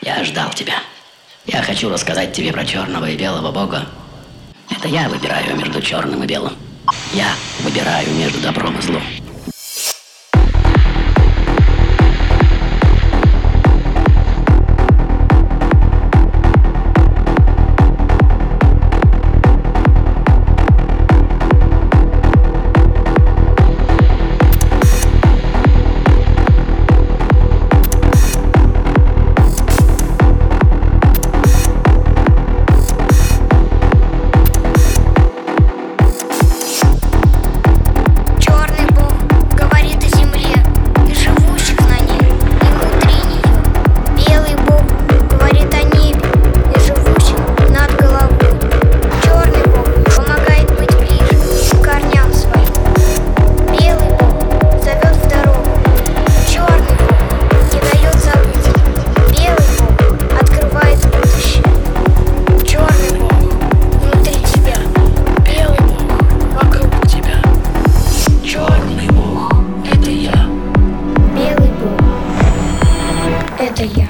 Я ждал тебя. Я хочу рассказать тебе про черного и белого бога. Это я выбираю между черным и белым. Я выбираю между добром и злом. Это я.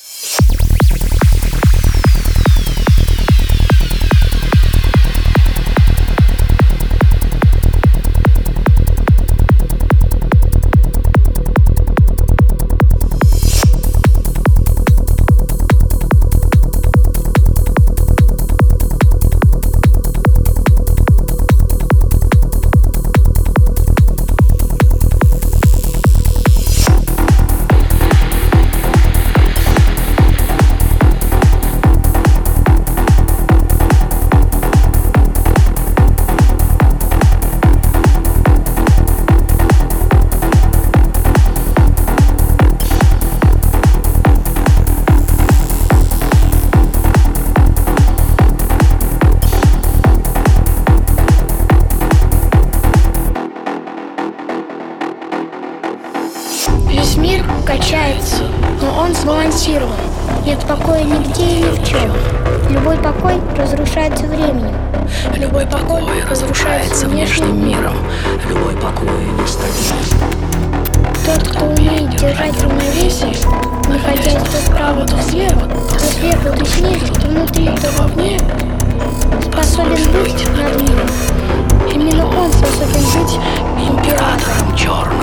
Весь мир качается, но он сбалансирован. Нет покоя нигде и ни в чем. Любой покой разрушается временем. Любой покой разрушается внешним миром. Любой покой нестабилен. Тот, кто умеет держать равновесие, находясь то справа, то слева, то сверху, то снизу, то внутри, то вовне, способен быть над миром. Именно он способен быть Императором черным.